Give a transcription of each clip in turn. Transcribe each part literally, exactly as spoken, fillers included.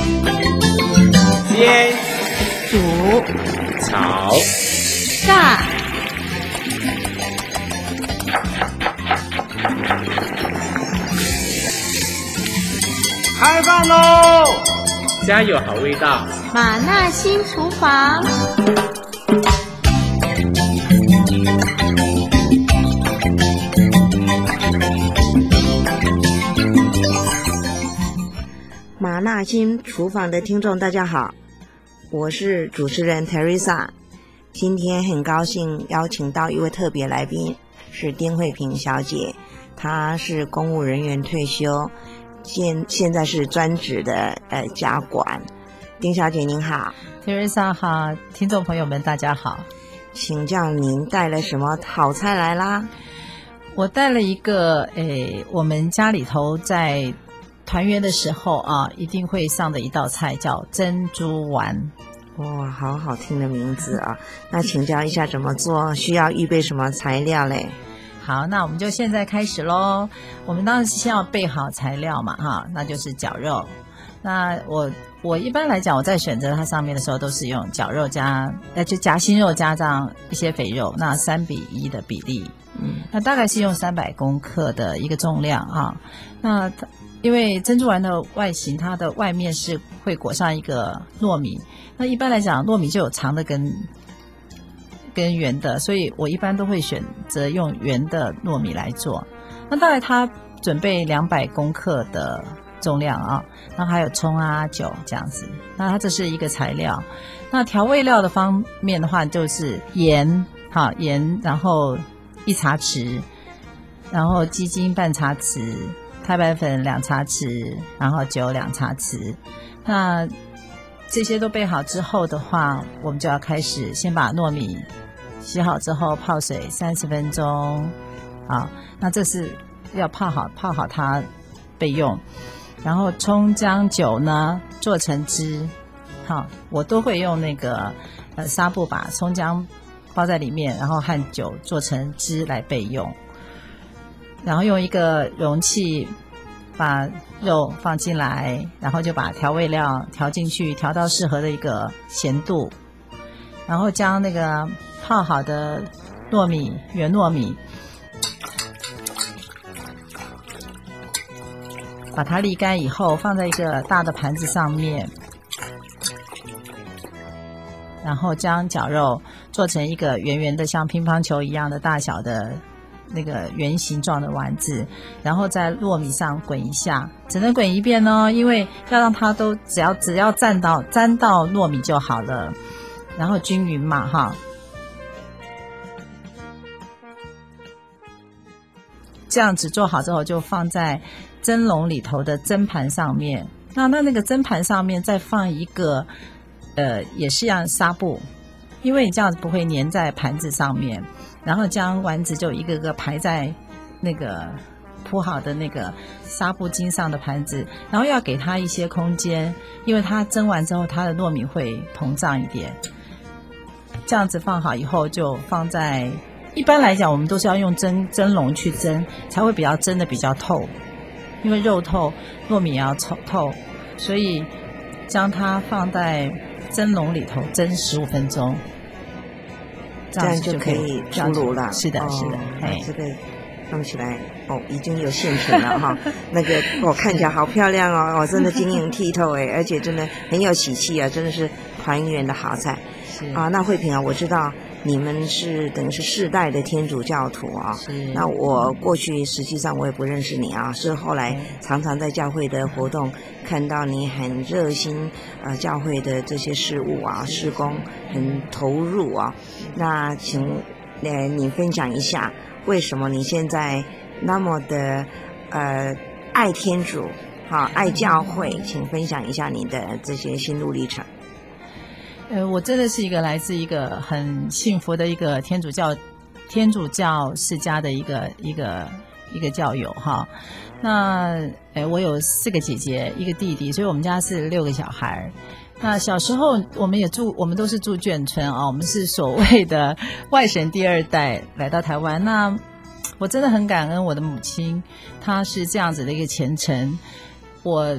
煎、 煮、 炒、 炸。 开饭喽！家有好味道， 马纳新厨房。 马纳新厨房的听众大家好，我是主持人 Teresa。 今天很高兴邀请到一位特别来宾，是丁慧萍小姐。她是公务人员退休，现现在是专职的呃家管。丁小姐您好。 Teresa 好，听众朋友们大家好。 请教您带了什么好菜来啦？ 我带了一个诶，我们家里头在团圆的时候啊，一定会上的一道菜叫珍珠丸。 哇，好好听的名字啊！那请教一下怎么做，需要预备什么材料嘞？ 好，那我们就现在开始咯。我们当然是先要备好材料嘛，哈，那就是绞肉。那我我一般来讲，我在选择它上面的时候，都是用绞肉加，呃，就夹心肉加上一些肥肉，那三比一的比例。嗯，那大概是用三百公克的一个重量啊。那因为珍珠丸的外形，它的外面是会裹上一个糯米。那一般来讲，糯米就有长的跟跟圆的，所以我一般都会选择用圆的糯米来做。那大概它准备两百公克的重量啊，然后还有葱啊、酒这样子。那它这是一个材料。那调味料的方面的话，就是盐，好盐，然后一茶匙，然后鸡精半茶匙，太白粉两茶匙，然后酒两茶匙。那这些都备好之后的话，我们就要开始先把糯米洗好之后泡水三十分钟。好，那这是要泡好泡好它备用。然后葱姜酒呢做成汁，好，我都会用那个呃纱布把葱姜包在里面，然后和酒做成汁来备用。然后用一个容器把肉放进来，然后就把调味料调进去，调到适合的一个咸度，然后将那个泡好的糯米圆糯米把它沥干以后放在一个大的盘子上面，然后将绞肉做成一个圆圆的像乒乓球一样的大小的那个圆形状的丸子，然后在糯米上滚一下，只能滚一遍哦，因为要让它都只要只要沾到沾到糯米就好了，然后均匀嘛哈。这样子做好之后，就放在蒸笼里头的蒸盘上面。那那那个蒸盘上面再放一个，呃，也是样纱布，因为你这样子不会粘在盘子上面。然后将丸子就一个个排在那个铺好的那个纱布巾上的盘子，然后要给它一些空间，因为它蒸完之后，它的糯米会膨胀一点。这样子放好以后，就放在。一般来讲，我们都是要用蒸蒸笼去蒸，才会比较蒸的比较透，因为肉透，糯米也要透，所以将它放在蒸笼里头蒸十五分钟， 这样就可以出炉了。 是的， 哦、 是的，哎， 这个弄起来哦，已经有现成了哈。那个哦，看起来好漂亮哦，哦，真的晶莹剔透哎，而且真的很有喜气啊，真的是团圆的好菜。 是啊，那慧萍啊，我知道。你们是等于是世代的天主教徒啊，那我过去实际上我也不认识你啊，是后来常常在教会的活动看到你很热心呃教会的这些事务啊，事工很投入啊。那请呃你分享一下，为什么你现在那么的呃爱天主，好爱教会，请分享一下你的这些心路历程。 呃，我真的是一个来自一个很幸福的一个天主教天主教世家的一个一个一个教友哈。那呃，我有四个姐姐，一个弟弟，所以我们家是六个小孩。那小时候我们也住，我们都是住眷村啊，我们是所谓的外省第二代来到台湾。那我真的很感恩我的母亲，她是这样子的一个虔诚。我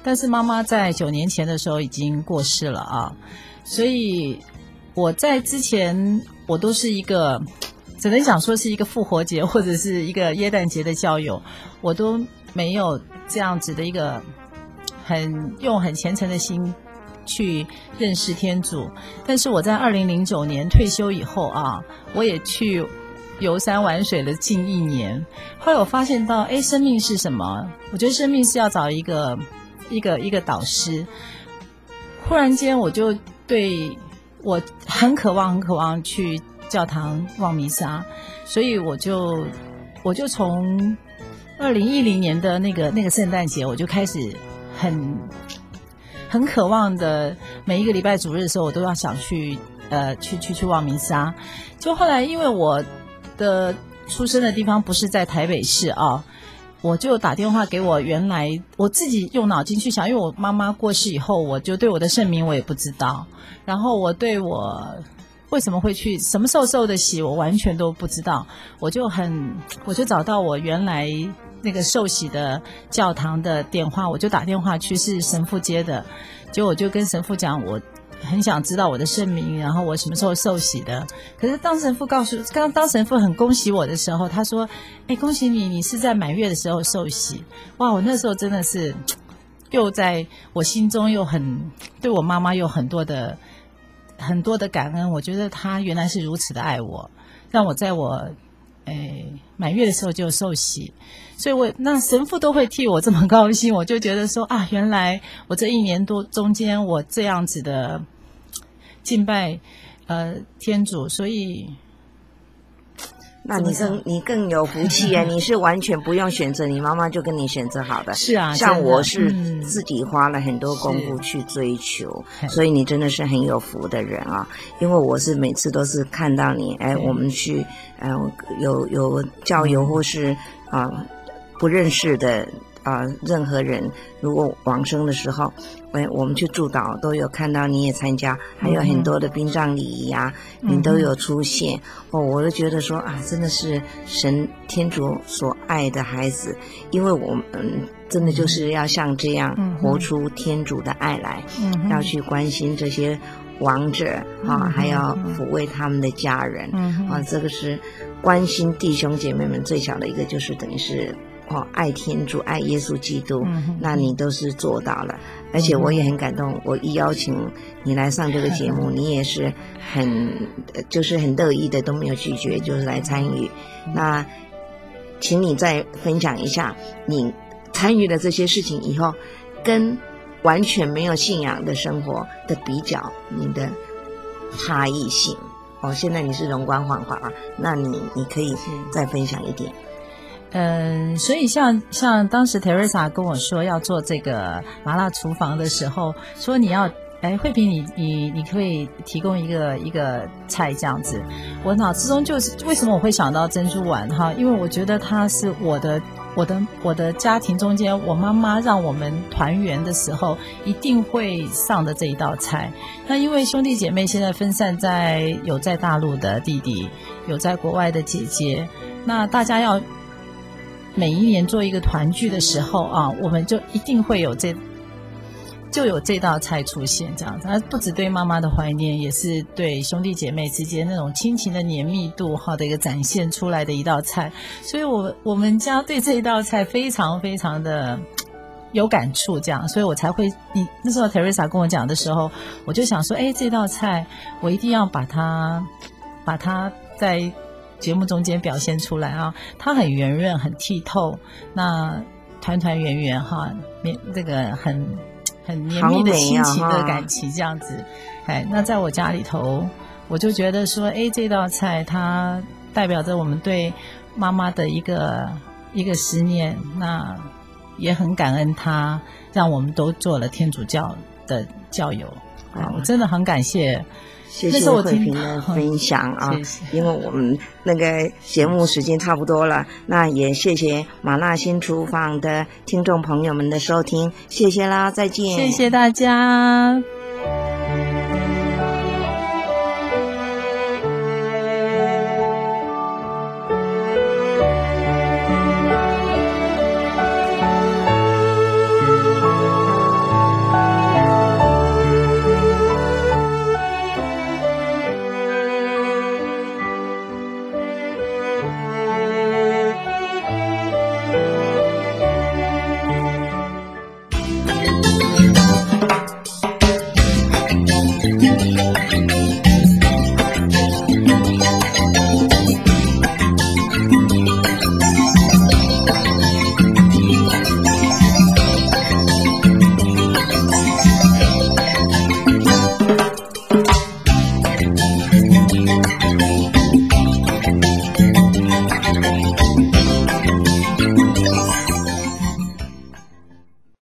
但是妈妈在九年前的时候已经过世了啊，所以我在之前我都是一个只能讲说是一个复活节或者是一个耶诞节的教友，我都没有这样子的一个很用很虔诚的心去认识天主。但是我在二零零九年退休以后啊，我也去游山玩水了近一年。后来我发现到，哎，生命是什么？我觉得生命是要找一个一个一个导师。忽然间我就对我很渴望很渴望去教堂望弥撒，所以我就我就从二零一零年的那个那个圣诞节，我就开始很很渴望的，每一个礼拜主日的时候，我都要想去呃去去去望弥撒。就后来因为我的出生的地方不是在台北市啊，我就打电话给我原来我自己用脑筋去想，因为我妈妈过世以后，我就对我的圣名我也不知道，然后我对我为什么会去什么时候受的洗我完全都不知道，我就很我就找到我原来那个受洗的教堂的电话，我就打电话去，是神父接的，结果我就跟神父讲我很想知道我的圣名，然后我什么时候受洗的。可是当神父告诉刚当神父很恭喜我的时候，他说哎，恭喜你，你是在满月的时候受洗。哇，我那时候真的是又在我心中又很对我妈妈有很多的很多的感恩，我觉得她原来是如此的爱我，让我在我诶满月的时候就受洗。所以我那神父都会替我这么高兴，我就觉得说啊，原来我这一年多中间我这样子的敬拜呃天主，所以那你更你更有福气啊！你是完全不用选择，你妈妈就跟你选择好的。 是啊， 像我是自己花了很多功夫去追求，嗯、所以你真的是很有福的人啊！因为我是每次都是看到你，哎，我们去呃有有教友或是啊、呃、不认识的啊、呃、任何人，如果往生的时候。哎，我们去祝祷都有看到你也参加，还有很多的殡葬礼仪啊，嗯、你都有出现哦。我就觉得说啊，真的是神天主所爱的孩子，因为我们、嗯、真的就是要像这样活出天主的爱来，嗯、要去关心这些亡者啊，嗯、还要抚慰他们的家人，嗯、啊，这个是关心弟兄姐妹们最小的一个，就是等于是。哦，爱天主，爱耶稣基督，嗯、那你都是做到了，而且我也很感动。我一邀请你来上这个节目，嗯、你也是很就是很乐意的，都没有拒绝，就是来参与。嗯、那，请你再分享一下你参与了这些事情以后，跟完全没有信仰的生活的比较，你的差异性。哦，现在你是容光焕发，那你你可以再分享一点。 嗯，所以像像当时 Teresa 跟我说要做这个麻辣厨房的时候，说你要哎慧萍你你你可以提供一个一个菜这样子，我脑子中就是为什么我会想到珍珠丸哈，因为我觉得它是我的我的我的家庭中间，我妈妈让我们团圆的时候一定会上的这一道菜。那因为兄弟姐妹现在分散在有在大陆的弟弟，有在国外的姐姐，那大家要每一年做一个团聚的时候啊，我们就一定会有这就有这道菜出现这样子。它不只对妈妈的怀念，也是对兄弟姐妹之间那种亲情的黏密度哈的一个展现出来的一道菜。所以我我们家对这一道菜非常非常的有感触这样，所以我才会你那时候 Teresa 跟我讲的时候，我就想说哎，这道菜我一定要把它把它在节目中间表现出来啊，它很圆润很剔透，那团团圆圆哈，这个很很绵密的亲情的感情这样子。哎，那在我家里头我就觉得说哎，这道菜它代表着我们对妈妈的一个一个思念，那也很感恩她让我们都做了天主教的教友啊，我真的很感谢谢谢慧萍的分享啊， 谢谢， 因为我们那个节目时间差不多了，那也谢谢麻辣新厨房的听众朋友们的收听，谢谢啦，再见， 谢谢大家。